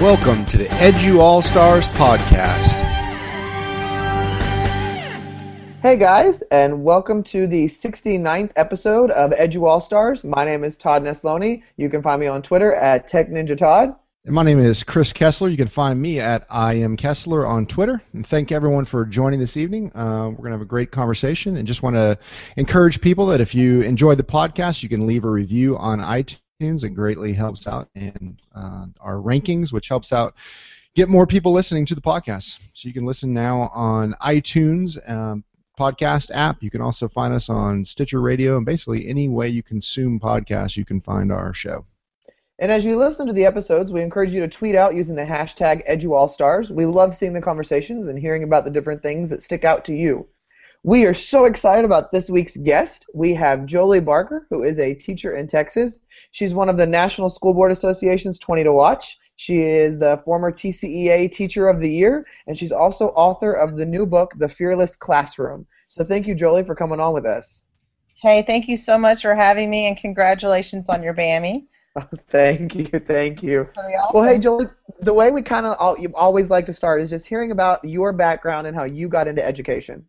Welcome to the Edu All-Stars podcast. Hey guys, and welcome to the 69th episode of Edu All-Stars. My name is Todd Nesloni. You can find me on Twitter at TechNinjaTodd. And my name is Chris Kessler. You can find me at IamKessler on Twitter. And thank everyone for joining this evening. We're going to have a great conversation and just want to encourage people that if you enjoyed the podcast, you can leave a review on iTunes. It greatly helps out in our rankings, which helps out get more people listening to the podcast. So you can listen now on iTunes podcast app. You can also find us on Stitcher Radio, and basically any way you consume podcasts, you can find our show. And as you listen to the episodes, we encourage you to tweet out using the hashtag EduAllStars. We love seeing the conversations and hearing about the different things that stick out to you. We are so excited about this week's guest. We have Jolie Barker, who is a teacher in Texas. She's one of the National School Board Association's 20 to Watch. She is the former TCEA Teacher of the Year, and she's also author of the new book, The Fearless Classroom. So thank you, Jolie, for coming on with us. Hey, thank you so much for having me, and congratulations on your BAMI. Thank you. Very awesome. Well, hey, Jolie, the way we kind of always like to start is just hearing about your background and how you got into education.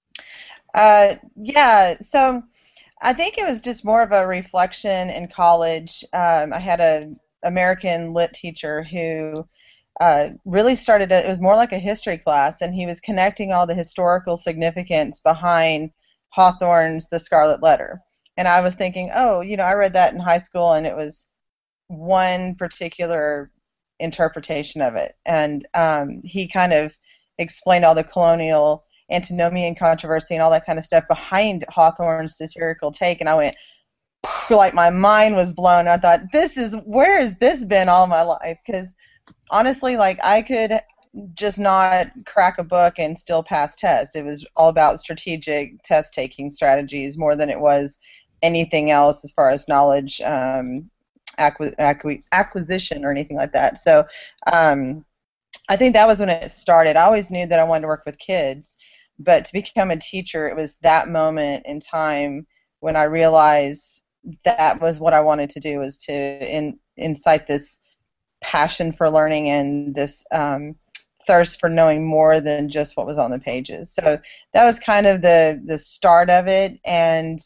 So I think it was just more of a reflection in college. I had an American lit teacher who really started it was more like a history class, and he was connecting all the historical significance behind Hawthorne's The Scarlet Letter. And I was thinking, I read that in high school, and it was one particular interpretation of it. And he kind of explained all the colonial antinomian controversy and all that kind of stuff behind Hawthorne's satirical take, and I went, like my mind was blown. I thought, where has this been all my life? Because honestly, like I could just not crack a book and still pass tests. It was all about strategic test-taking strategies more than it was anything else as far as knowledge acquisition or anything like that. So I think that was when it started. I always knew that I wanted to work with kids, but to become a teacher, it was that moment in time when I realized that was what I wanted to do, was to incite this passion for learning and this thirst for knowing more than just what was on the pages. So that was kind of the start of it, and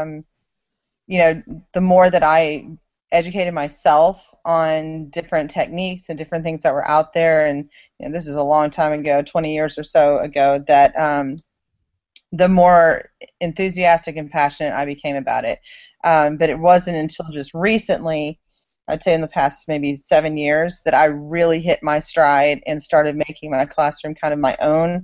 the more that I educated myself on different techniques and different things that were out there, and this is a long time ago, 20 years or so ago, that the more enthusiastic and passionate I became about it. But it wasn't until just recently, I'd say in the past maybe 7 years, that I really hit my stride and started making my classroom kind of my own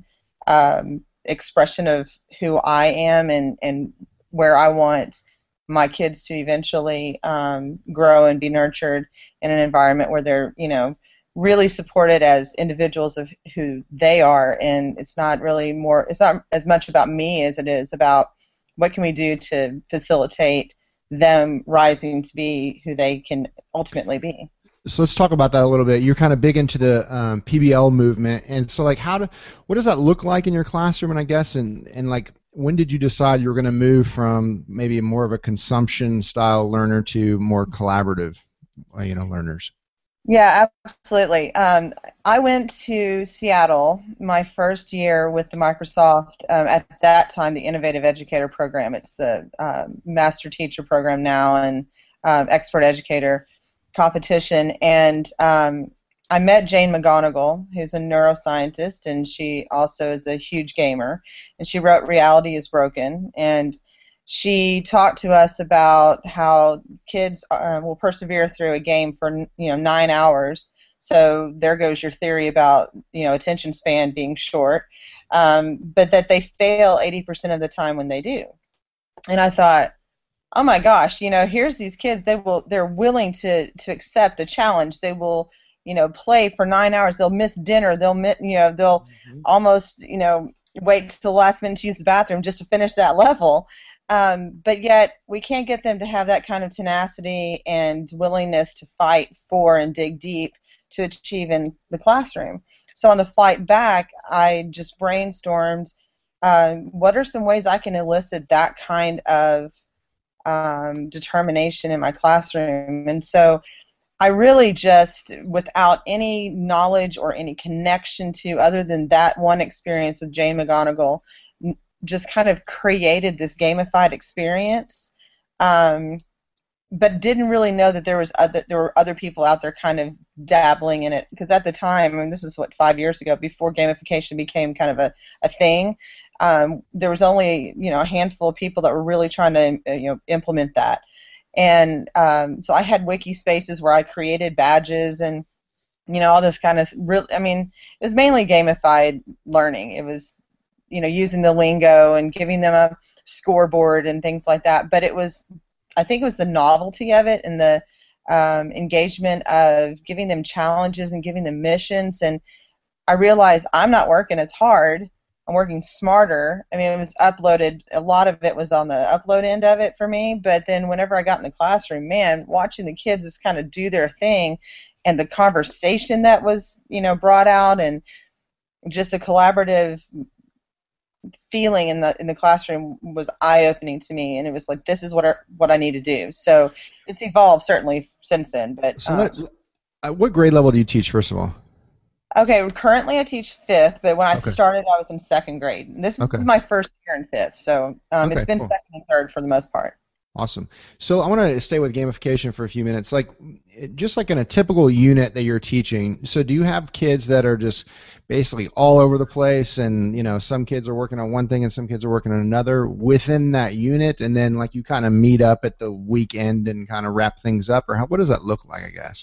expression of who I am and where I want my kids to eventually grow and be nurtured in an environment where they're, really supported as individuals of who they are. And it's not as much about me as it is about what can we do to facilitate them rising to be who they can ultimately be. So let's talk about that a little bit. You're kind of big into the PBL movement, and so like what does that look like in your classroom? And I guess and like when did you decide you were going to move from maybe more of a consumption style learner to more collaborative, learners? Yeah, absolutely. I went to Seattle my first year with the Microsoft, at that time, the Innovative Educator Program. It's the Master Teacher Program now, and Expert Educator competition. And I met Jane McGonigal, who's a neuroscientist, and she also is a huge gamer. And she wrote Reality is Broken. And she talked to us about how kids will persevere through a game for 9 hours. So there goes your theory about attention span being short, but that they fail 80% of the time when they do. And I thought, oh my gosh, here's these kids. They're willing to accept the challenge. They will play for 9 hours. They'll miss dinner. They'll almost wait till the last minute to use the bathroom just to finish that level. But yet we can't get them to have that kind of tenacity and willingness to fight for and dig deep to achieve in the classroom. So on the flight back, I just brainstormed what are some ways I can elicit that kind of determination in my classroom. And so I really just, without any knowledge or any connection to other than that one experience with Jane McGonigal, just kind of created this gamified experience, but didn't really know that there were other people out there kind of dabbling in it. Because at the time, I mean, this is 5 years ago, before gamification became kind of a thing. There was only a handful of people that were really trying to implement that. And so I had wiki spaces where I created badges and all this kind of I mean, it was mainly gamified learning. It was using the lingo and giving them a scoreboard and things like that. But I think it was the novelty of it and the engagement of giving them challenges and giving them missions. And I realized I'm not working as hard. I'm working smarter. I mean, it was uploaded. A lot of it was on the upload end of it for me. But then whenever I got in the classroom, man, watching the kids just kind of do their thing, and the conversation that was, brought out, and just a collaborative feeling in the classroom was eye-opening to me. And it was like, this is what I need to do. So it's evolved certainly since then. But so what grade level do you teach, first of all? Okay, currently I teach 5th, but when I started, I was in 2nd grade. This is my first year in 5th, so it's been cool. 2nd and 3rd for the most part. Awesome. So I want to stay with gamification for a few minutes. Just like in a typical unit that you're teaching, so do you have kids that are just basically all over the place, and some kids are working on one thing and some kids are working on another within that unit, and then you kind of meet up at the weekend and kind of wrap things up, or what does that look like, I guess?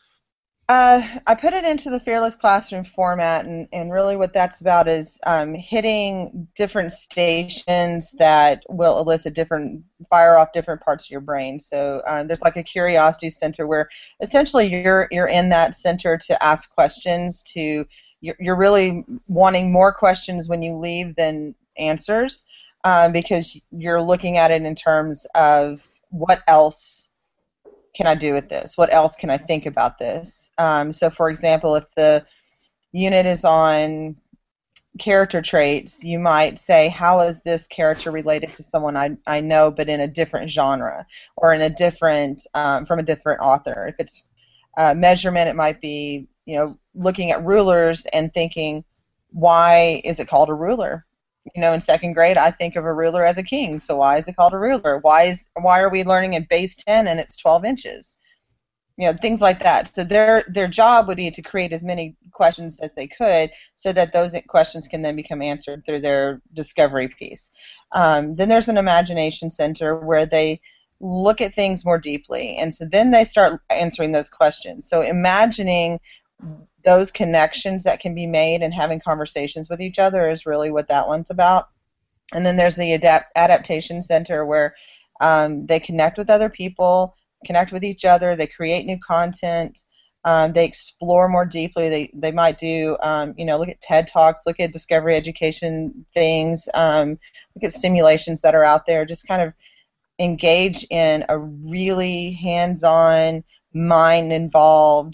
I put it into the Fearless Classroom format, and really what that's about is hitting different stations that will fire off different parts of your brain. So there's like a curiosity center where essentially you're in that center to ask questions. You're really wanting more questions when you leave than answers, because you're looking at it in terms of what else can I do with this? What else can I think about this? So, for example, if the unit is on character traits, you might say, how is this character related to someone I know but in a different genre or in a different from a different author? If it's measurement, it might be looking at rulers and thinking, why is it called a ruler? In 2nd grade, I think of a ruler as a king. So why is it called a ruler? Why are we learning in base 10 and it's 12 inches? Things like that. So their job would be to create as many questions as they could, so that those questions can then become answered through their discovery piece. Then there's an imagination center where they look at things more deeply, and so then they start answering those questions. So imagining those connections that can be made and having conversations with each other is really what that one's about. And then there's the adaptation center where they connect with other people, connect with each other, they create new content, they explore more deeply. They might do, look at TED Talks, look at discovery education things, look at simulations that are out there, just kind of engage in a really hands-on, mind-involved,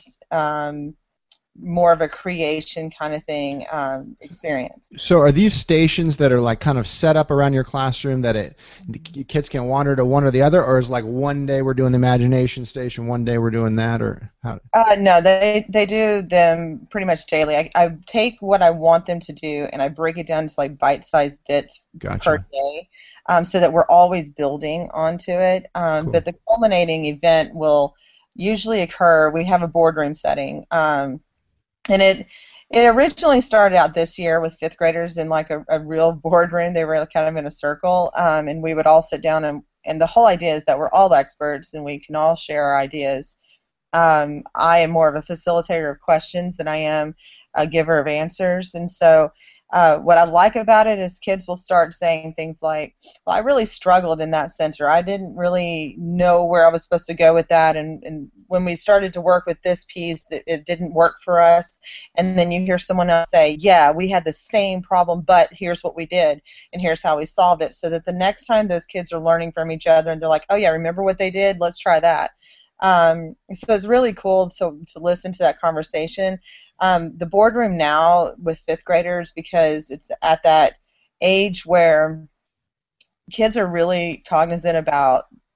more of a creation kind of thing experience. So are these stations that are kind of set up around your classroom that the kids can wander to one or the other, or is one day we're doing the imagination station, one day we're doing that, or how? No, they do them pretty much daily. I take what I want them to do and I break it down to bite-sized bits per day, so that we're always building onto it. Cool. But the culminating event will usually occur. We have a boardroom setting. And it originally started out this year with 5th graders in a real boardroom. They were kind of in a circle, and we would all sit down, and the whole idea is that we're all experts and we can all share our ideas. I am more of a facilitator of questions than I am a giver of answers, and so what I like about it is kids will start saying things like, well, I really struggled in that center. I didn't really know where I was supposed to go with that, and when we started to work with this piece, it didn't work for us. And then you hear someone else say, yeah, we had the same problem, but here's what we did, and here's how we solved it, so that the next time those kids are learning from each other, and they're like, oh, yeah, remember what they did? Let's try that. So it's really cool to listen to that conversation. The boardroom now with 5th graders, because it's at that age where kids are really cognizant about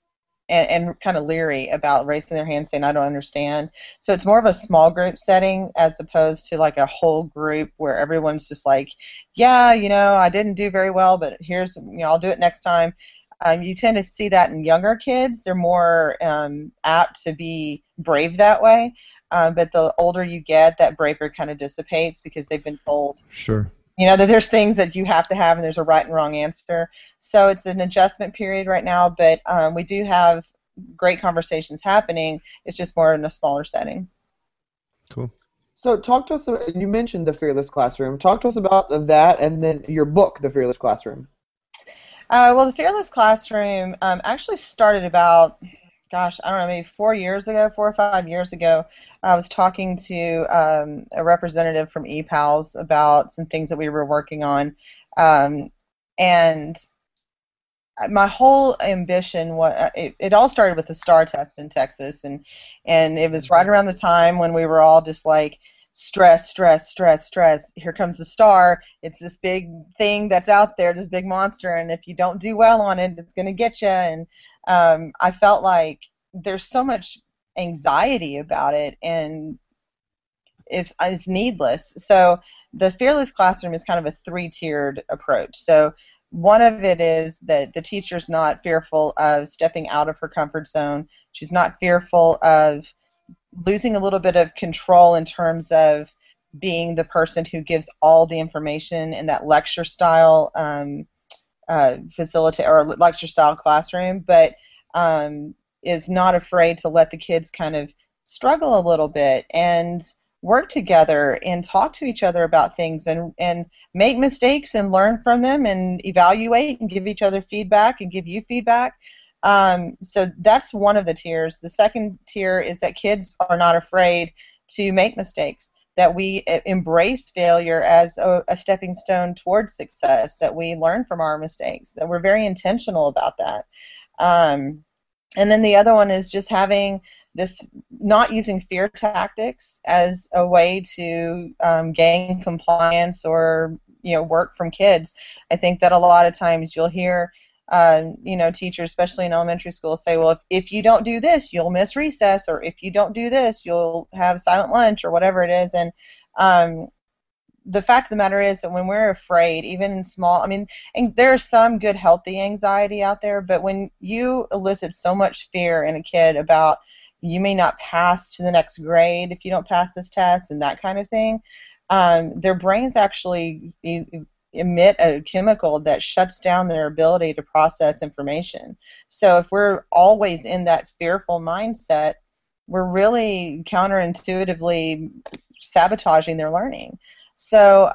and kind of leery about raising their hand saying, I don't understand. So it's more of a small group setting as opposed to like a whole group where everyone's just like, yeah, I didn't do very well, but here's, I'll do it next time. You tend to see that in younger kids. They're more apt to be brave that way. But the older you get, that bravery kind of dissipates because they've been told. Sure. That there's things that you have to have and there's a right and wrong answer. So it's an adjustment period right now, but we do have great conversations happening. It's just more in a smaller setting. Cool. So talk to us, you mentioned the Fearless Classroom. Talk to us about that and then your book, The Fearless Classroom. Well, the Fearless Classroom actually started about, I don't know, maybe 4 or 5 years ago. I was talking to a representative from ePals about some things that we were working on, and my whole ambition was, it all started with the STAR test in Texas, and it was right around the time when we were all just like, stress, stress, stress, stress. Here comes the STAR. It's this big thing that's out there, this big monster, and if you don't do well on it, it's going to get you. And I felt like there's so much anxiety about it, and it's needless. So the Fearless Classroom is kind of a three-tiered approach. So one of it is that the teacher's not fearful of stepping out of her comfort zone. She's not fearful of losing a little bit of control in terms of being the person who gives all the information in that lecture style facilitate or lecture style classroom, but is not afraid to let the kids kind of struggle a little bit and work together and talk to each other about things and make mistakes and learn from them and evaluate and give each other feedback and give you feedback. So that's one of the tiers. The second tier is that kids are not afraid to make mistakes, that we embrace failure as a stepping stone towards success, that we learn from our mistakes, that we're very intentional about that. And then the other one is just having this, not using fear tactics as a way to gain compliance or work from kids. I think that a lot of times you'll hear teachers, especially in elementary school, say, well, if you don't do this, you'll miss recess, or if you don't do this, you'll have silent lunch, or whatever it is. And the fact of the matter is that when we're afraid, even in small, and there's some good, healthy anxiety out there, but when you elicit so much fear in a kid about you may not pass to the next grade if you don't pass this test and that kind of thing, their brains actually emit a chemical that shuts down their ability to process information. So if we're always in that fearful mindset, we're really counterintuitively sabotaging their learning. So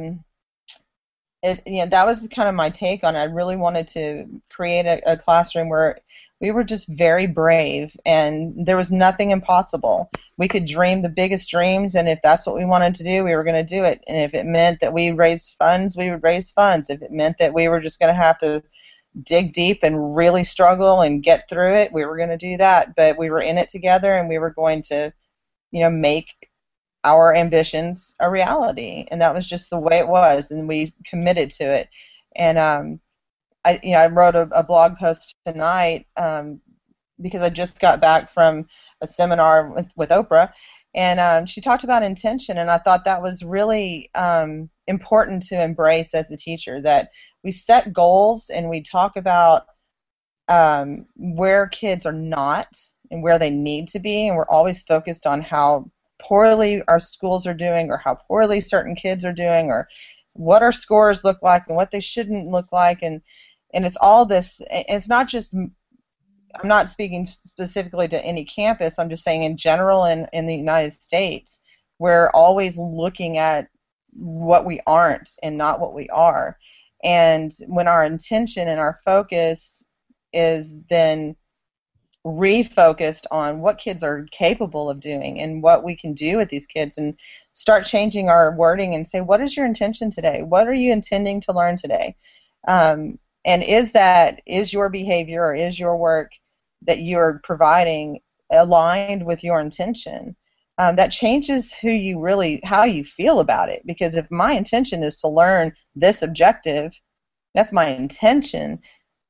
that was kind of my take on it. I really wanted to create a classroom where we were just very brave, and there was nothing impossible. We could dream the biggest dreams, and if that's what we wanted to do, we were going to do it. And if it meant that we raised funds, we would raise funds. If it meant that we were just going to have to dig deep and really struggle and get through it, we were going to do that. But we were in it together, and we were going to, make our ambitions a reality. And that was just the way it was, and we committed to it. And I wrote a blog post tonight because I just got back from a seminar with Oprah, and she talked about intention, and I thought that was really important to embrace as a teacher, that we set goals and we talk about where kids are not and where they need to be, and we're always focused on how poorly our schools are doing or how poorly certain kids are doing or what our scores look like and what they shouldn't look like, and it's all this. It's not just, I'm not speaking specifically to any campus, I'm just saying in general in the United States, we're always looking at what we aren't and not what we are. And when our intention and our focus is then refocused on what kids are capable of doing and what we can do with these kids, and start changing our wording and say, what is your intention today? What are you intending to learn today? And is your behavior or is your work that you're providing aligned with your intention? That changes how you feel about it. Because if my intention is to learn this objective, that's my intention,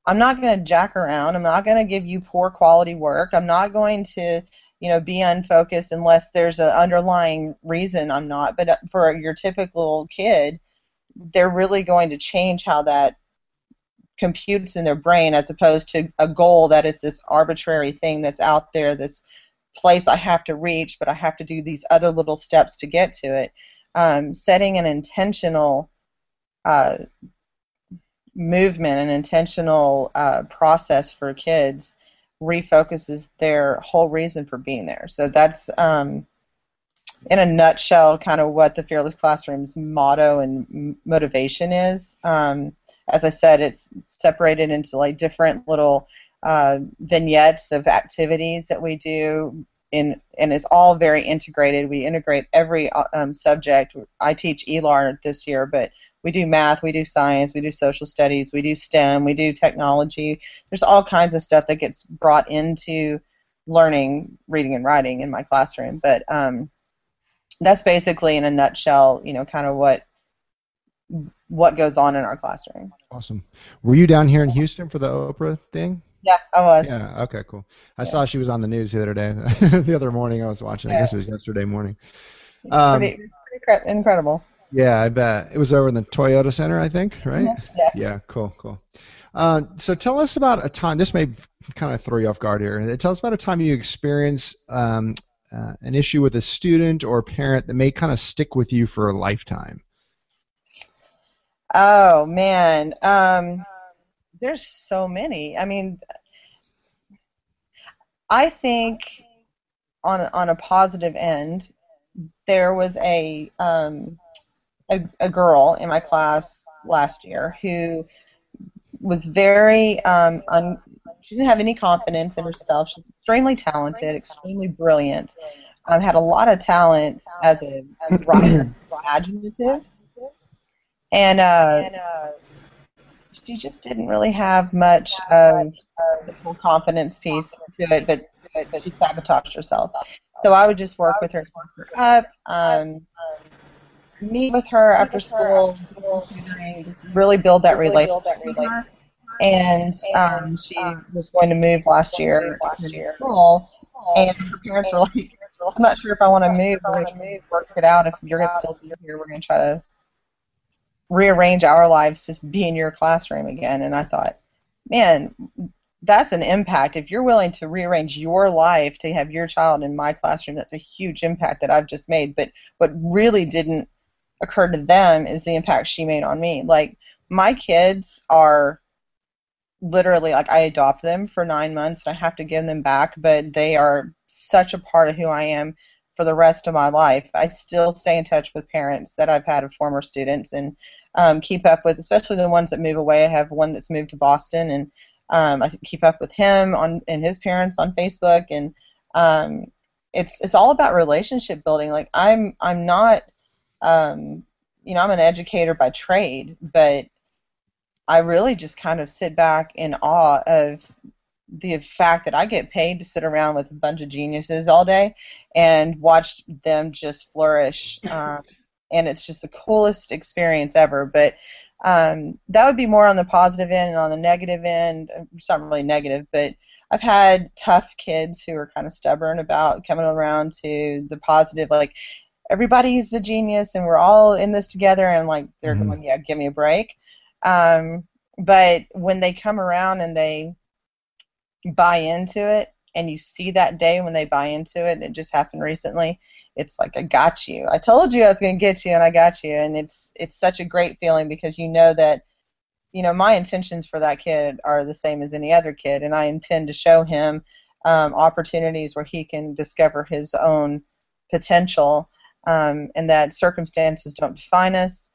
I'm not going to jack around. I'm not going to give you poor quality work. I'm not going to, be unfocused unless there's an underlying reason I'm not. But for your typical kid, they're really going to change how that computes in their brain as opposed to a goal that is this arbitrary thing that's out there, this place I have to reach, but I have to do these other little steps to get to it. Setting an intentional movement, an intentional process for kids refocuses their whole reason for being there. So that's, in a nutshell, kind of what the Fearless Classroom's motto and motivation is. As I said, it's separated into like different little vignettes of activities that we do, and it's all very integrated. We integrate every subject. I teach ELAR this year, but we do math, we do science, we do social studies, we do STEM, we do technology. There's all kinds of stuff that gets brought into learning reading and writing in my classroom. But that's basically, in a nutshell, kind of what goes on in our classroom. Awesome. Were you down here in Houston for the Oprah thing? Yeah, I was. Yeah, okay, cool. I saw she was on the news the other day. The other morning I was watching. I guess it was yesterday morning. It's pretty incredible. Yeah, I bet. It was over in the Toyota Center, I think, right? Mm-hmm. Yeah. Yeah, cool. So tell us about a time, this may kind of throw you off guard here. Tell us about a time you experienced an issue with a student or parent that may kind of stick with you for a lifetime. Oh, man. There's so many. I mean, I think on a positive end, there was a girl in my class last year who was very she didn't have any confidence in herself. She's extremely talented, extremely brilliant, had a lot of talent as a writer, imaginative, and she just didn't really have much of the full confidence piece to it, but she sabotaged herself. So I would just work with her, meet with her after school, really build that relationship with her. And she was going to move last year to school, and her parents were like, I'm not sure if I want to move. We're going to work it out. If you're going to still be here, we're going to try to rearrange our lives to be in your classroom again. And I thought, man, that's an impact. If you're willing to rearrange your life to have your child in my classroom, that's a huge impact that I've just made. But what really didn't occur to them is the impact she made on me. Like, my kids are literally, like, I adopt them for 9 months and I have to give them back, but they are such a part of who I am for the rest of my life. I still stay in touch with parents that I've had of former students and keep up with, especially the ones that move away. I have one that's moved to Boston, and I keep up with him and his parents on Facebook, and it's all about relationship building. Like, I'm not, I'm an educator by trade, but I really just kind of sit back in awe of the fact that I get paid to sit around with a bunch of geniuses all day and watch them just flourish. And it's just the coolest experience ever. But that would be more on the positive end, and on the negative end, it's not really negative, but I've had tough kids who are kind of stubborn about coming around to the positive, like, everybody's a genius and we're all in this together, and like they're going, yeah, give me a break. But when they come around and they buy into it, and you see that day when they buy into it, and it just happened recently, it's like, I got you. I told you I was going to get you, and I got you. And it's such a great feeling, because you know that, my intentions for that kid are the same as any other kid, and I intend to show him opportunities where he can discover his own potential, and that circumstances don't define us.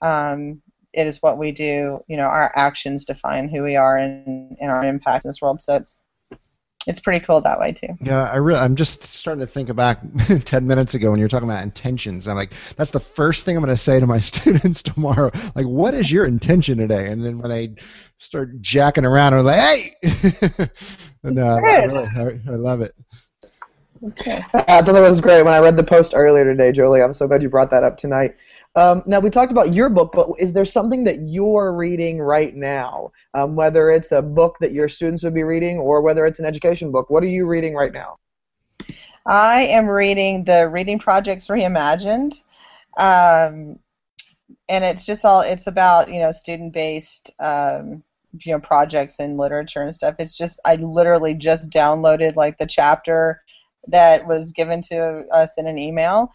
It is what we do, our actions define who we are and our impact in this world. So it's pretty cool that way too. Yeah, I'm just starting to think back 10 minutes ago when you were talking about intentions. I'm like, that's the first thing I'm going to say to my students tomorrow. Like, what is your intention today? And then when they start jacking around, I'm like, hey! And, I love it. I thought that was great. When I read the post earlier today, Jolie, I'm so glad you brought that up tonight. Now, we talked about your book, but is there something that you're reading right now, whether it's a book that your students would be reading or whether it's an education book? What are you reading right now? I am reading the Reading Projects Reimagined, and it's about student-based projects in literature and stuff. It's just I literally just downloaded like the chapter that was given to us in an email.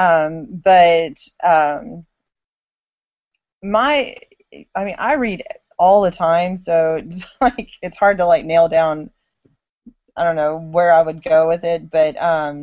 I read all the time, so it's like it's hard to like nail down. I don't know where I would go with it, but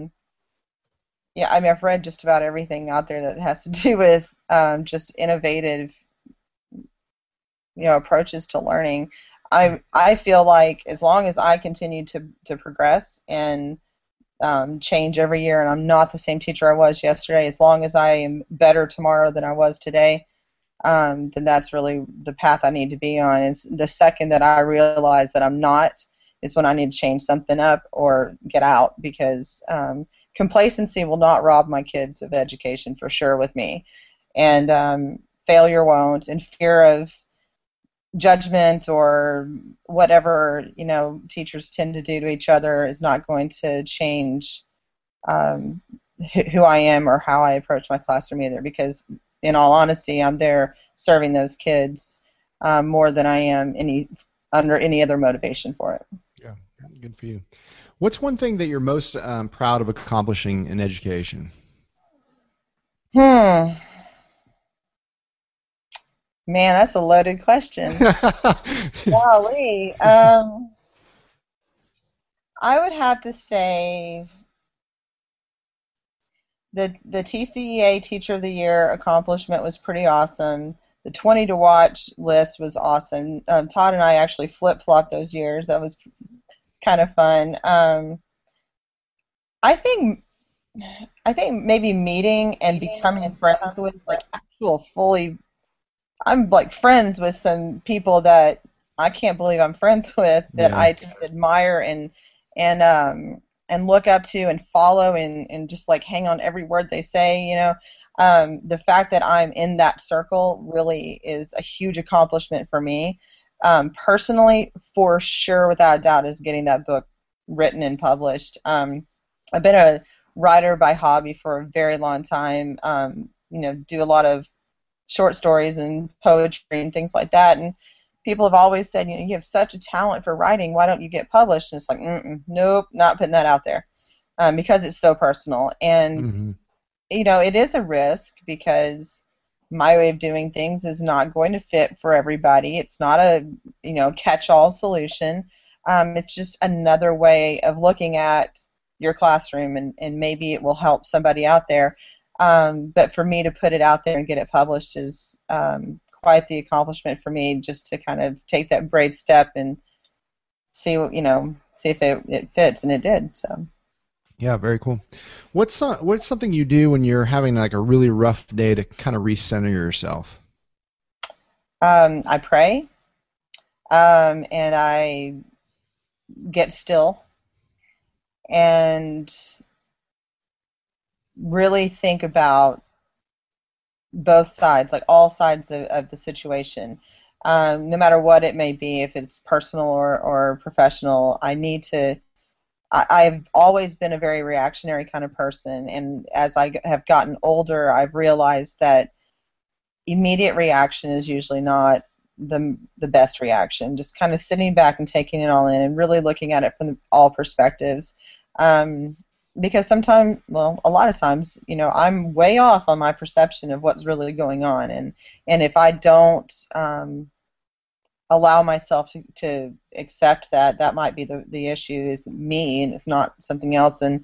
I've read just about everything out there that has to do with just innovative, approaches to learning. I feel like as long as I continue to progress and change every year, and I'm not the same teacher I was yesterday, as long as I am better tomorrow than I was today, then that's really the path I need to be on. Is the second that I realize that I'm not is when I need to change something up or get out, because complacency will not rob my kids of education for sure with me, and failure won't, and fear of judgment or whatever teachers tend to do to each other is not going to change who I am or how I approach my classroom either, because in all honesty I'm there serving those kids more than I am under any other motivation for it. Yeah, good for you. What's one thing that you're most proud of accomplishing in education? Man, that's a loaded question. Golly. I would have to say the TCEA Teacher of the Year accomplishment was pretty awesome. The 20 to watch list was awesome. Todd and I actually flip-flopped those years. That was kind of fun. I think maybe meeting and becoming friends with like actual fully. I'm like friends with some people that I can't believe I'm friends with, that I just admire and look up to and follow and just like hang on every word they say. The fact that I'm in that circle really is a huge accomplishment for me. Personally, for sure, without a doubt, is getting that book written and published. I've been a writer by hobby for a very long time. Do a lot of short stories and poetry and things like that, and people have always said, you have such a talent for writing, why don't you get published? And it's like, nope, not putting that out there, because it's so personal, and it is a risk, because my way of doing things is not going to fit for everybody. It's not a catch-all solution. It's just another way of looking at your classroom, and maybe it will help somebody out there. But for me to put it out there and get it published is quite the accomplishment for me, just to kind of take that brave step and see if it fits, and it did. So. Yeah, very cool. What's something you do when you're having like a really rough day to kind of recenter yourself? I pray, and I get still, and really think about both sides, like all sides of the situation, no matter what it may be, if it's personal or professional. I've always been a very reactionary kind of person, and as I have gotten older, I've realized that immediate reaction is usually not the best reaction. Just kind of sitting back and taking it all in and really looking at it from all perspectives. Because sometimes, well, a lot of times, I'm way off on my perception of what's really going on, and if I don't allow myself to accept that might be the issue, is me, and it's not something else. And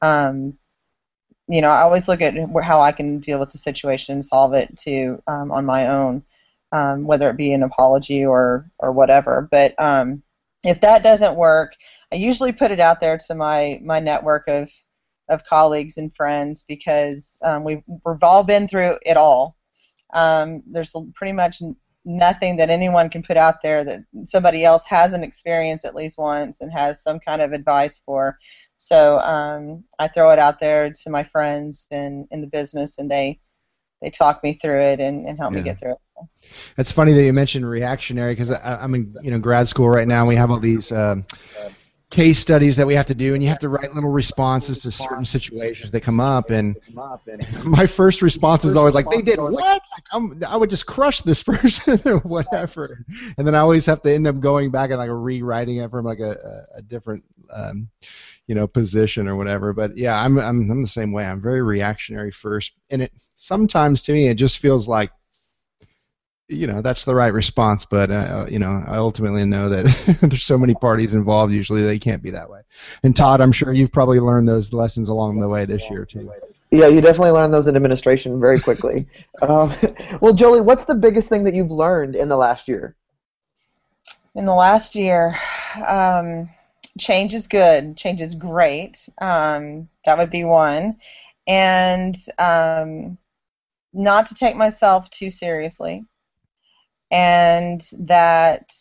I always look at how I can deal with the situation and solve it too, on my own, whether it be an apology or whatever. But if that doesn't work, I usually put it out there to my network of colleagues and friends, because we've all been through it all. There's pretty much nothing that anyone can put out there that somebody else hasn't experienced at least once and has some kind of advice for. So I throw it out there to my friends in the business, and they they talk me through it and help me get through it. It's funny that you mentioned reactionary, because I'm in grad school right now, and we have all these case studies that we have to do, and you have to write little responses to certain situations that come up, and my first response is always like, they did what? Like, I would just crush this person or whatever, and then I always have to end up going back and like rewriting it from like a different position or whatever. But yeah, I'm the same way. I'm very reactionary first, and it sometimes to me it just feels like that's the right response, but I ultimately know that there's so many parties involved. Usually, they can't be that way. And Todd, I'm sure you've probably learned those lessons along the way this year too. Yeah, you definitely learned those in administration very quickly. Well, Jolie, what's the biggest thing that you've learned in the last year? In the last year, change is good. Change is great. That would be one, and not to take myself too seriously. And that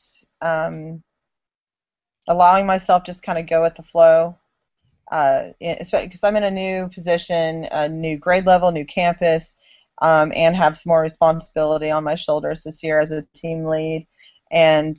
allowing myself just kind of go with the flow, especially because I'm in a new position, a new grade level, new campus, and have some more responsibility on my shoulders this year as a team lead. And,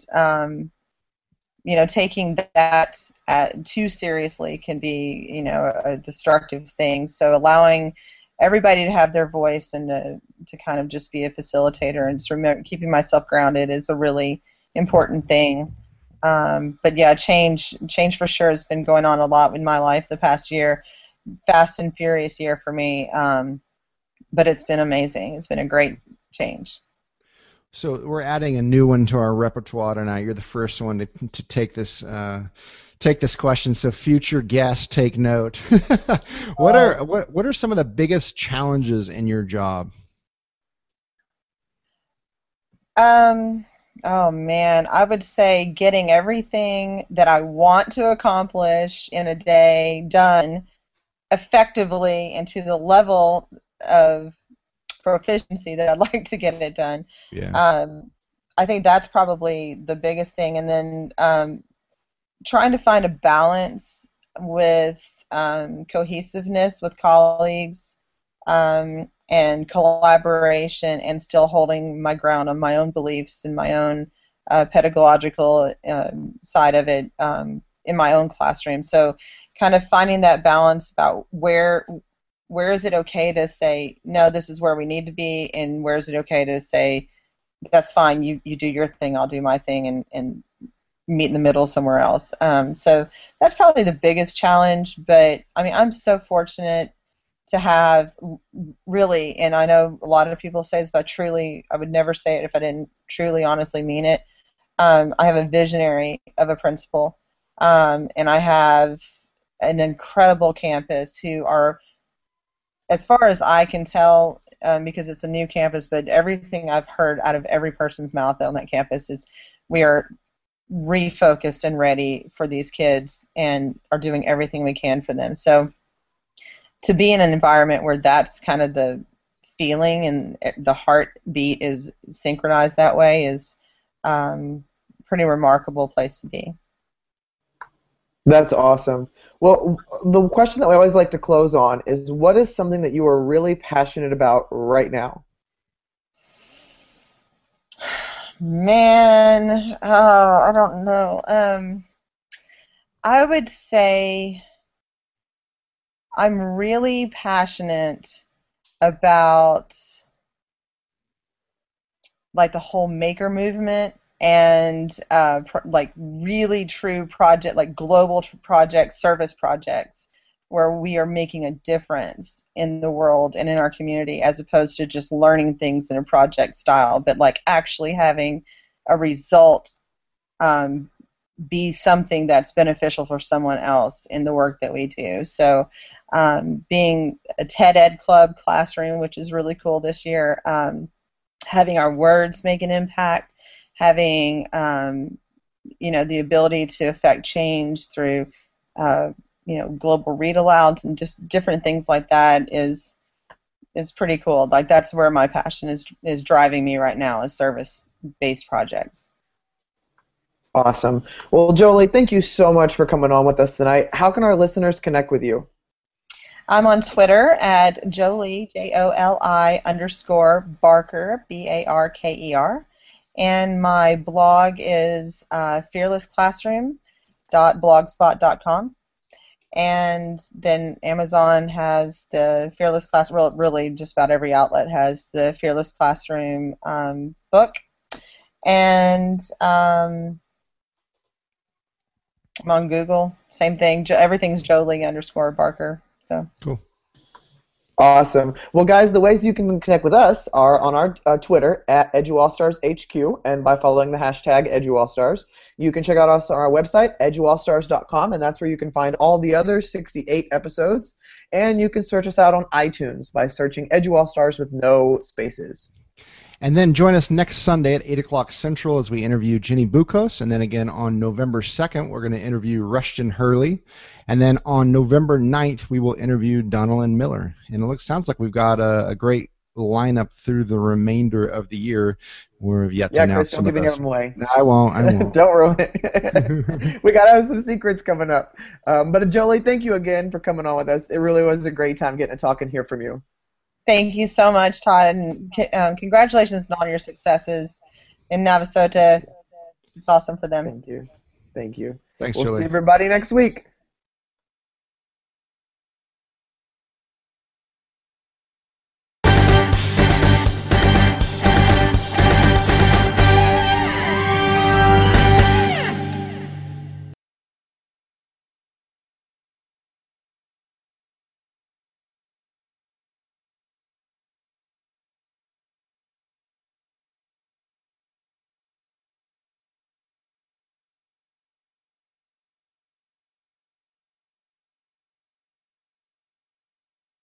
taking that too seriously can be, a destructive thing. So allowing everybody to have their voice and to kind of just be a facilitator and just keeping myself grounded is a really important thing. But yeah, change for sure has been going on a lot in my life the past year. Fast and furious year for me, but it's been amazing. It's been a great change. So we're adding a new one to our repertoire tonight. You're the first one to take this question. So future guests, take note. What are some of the biggest challenges in your job? Oh man, I would say getting everything that I want to accomplish in a day done effectively and to the level of proficiency that I'd like to get it done. Yeah. I think that's probably the biggest thing, and then trying to find a balance with cohesiveness with colleagues and collaboration, and still holding my ground on my own beliefs and my own pedagogical side of it in my own classroom. So kind of finding that balance about where is it okay to say, no, this is where we need to be, and where is it okay to say, that's fine, you do your thing, I'll do my thing, and meet in the middle somewhere else. So that's probably the biggest challenge, but I mean, I'm so fortunate to have really, and I know a lot of people say this, but truly, I would never say it if I didn't truly, honestly mean it. I have a visionary of a principal, and I have an incredible campus who are, as far as I can tell, because it's a new campus, but everything I've heard out of every person's mouth on that campus is we are refocused and ready for these kids and are doing everything we can for them. So to be in an environment where that's kind of the feeling and the heartbeat is synchronized that way is a pretty remarkable place to be. That's awesome. Well, the question that we always like to close on is, what is something that you are really passionate about right now? Man, I don't know. I would say I'm really passionate about like the whole maker movement and like really true project, like global projects, service projects, where we are making a difference in the world and in our community, as opposed to just learning things in a project style, but like actually having a result be something that's beneficial for someone else in the work that we do. So being a TED Ed Club classroom, which is really cool this year, having our words make an impact, having the ability to affect change through global read alouds and just different things like that is pretty cool. Like that's where my passion is driving me right now, is service-based projects. Awesome. Well, Jolie, thank you so much for coming on with us tonight. How can our listeners connect with you? I'm on Twitter at Jolie, JOLI_Barker, BARKER. And my blog is fearlessclassroom.blogspot.com. And then Amazon has the Fearless Classroom, really just about every outlet has the Fearless Classroom book. And I'm on Google, same thing. Everything's Jolie_Barker. So Cool. Awesome. Well, guys, the ways you can connect with us are on our Twitter at EduAllStarsHQ and by following the hashtag EduAllStars. You can check out us on our website, eduallstars.com, and that's where you can find all the other 68 episodes. And you can search us out on iTunes by searching EduAllStars with no spaces. And then join us next Sunday at 8 o'clock Central as we interview Ginny Bukos. And then again on November 2nd, we're going to interview Rushton Hurley. And then on November 9th, we will interview Donalyn Miller. And it sounds like we've got a great lineup through the remainder of the year. We've yet to announce Chris, some don't of give those. them away. No, I won't. Don't ruin it. We got to have some secrets coming up. But Jolie, thank you again for coming on with us. It really was a great time getting to talk and hear from you. thank you so much, Todd, and congratulations on all your successes in Navasota. It's awesome for them. Thank you. Thanks, We'll Julie. see everybody next week.